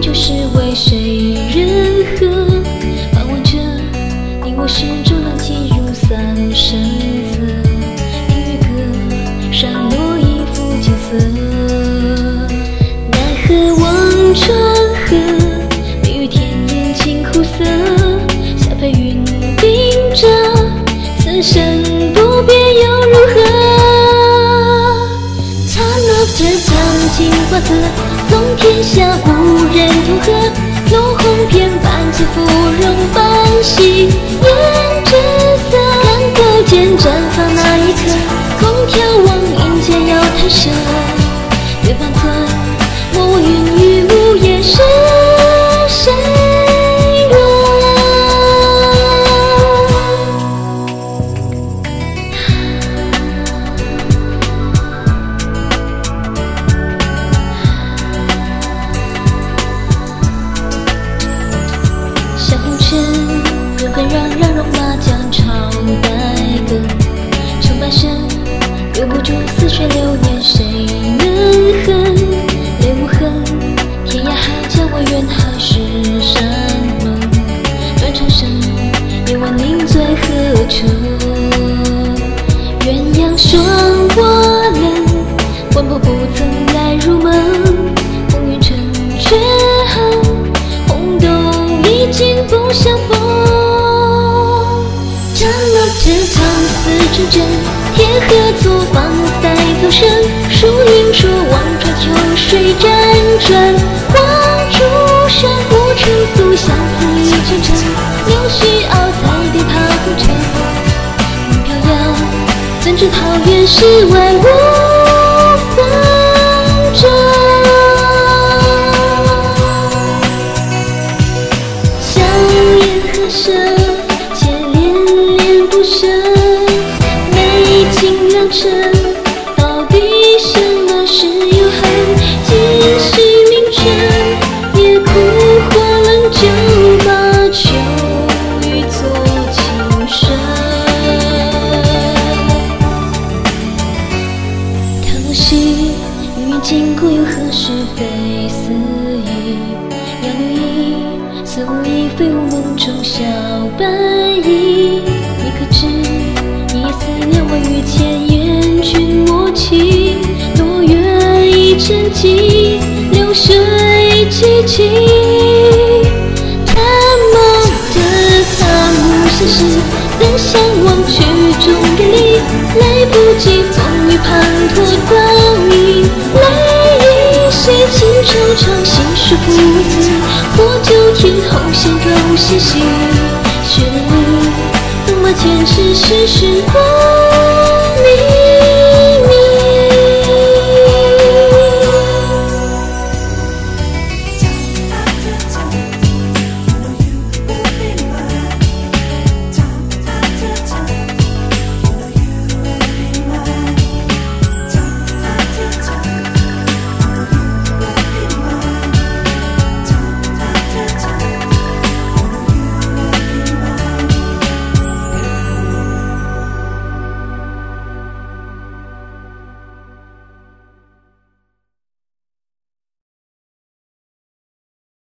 却是为谁人和？盼望着你我始终能记入三生色。明月歌，山落一幅景色。奈何望穿河，梅雨天眼睛苦涩。下飞云顶着，此生不变又如何？这苍青花色，纵天下无人同和。落红遍半截芙蓉半隙胭脂色。看得见绽放那一刻，空眺望阴间要弹射。月半侧，莫问云雨午夜是谁人。小红尘，纷纷攘攘，戎马将朝代歌。穷半生，留不住似水流年，谁能恨？泪无痕，天涯海角我愿海誓山盟。断肠声，也问凝醉何处？鸳鸯双涡冷，魂魄不曾来入梦。风云成绝恨，轰动已经不相逢。斩落这苍丝成针，天河作芳塞走生。树影说望穿秋水辗转，望朱山无处诉相思已成尘。柳絮傲彩别怕红尘，云飘摇，怎知桃源世外无纷争。香烟和声，且恋恋不舍。美景良辰，到底什么是有恨？今夕明晨，夜苦火冷，就把秋雨作情深。看我兮，云云经过又何时非似意？杨柳依，似无意非我梦中小白衣。你可知，一夜思量万语千言，君莫欺。落月已沉寂，流水寂寂。探梦的苍梧现实，怎相忘曲终别离？来不及风雨滂沱早已泪已洗，情惆怅心事不自。破旧天后弦更纤细，雪里风马前尘世事过。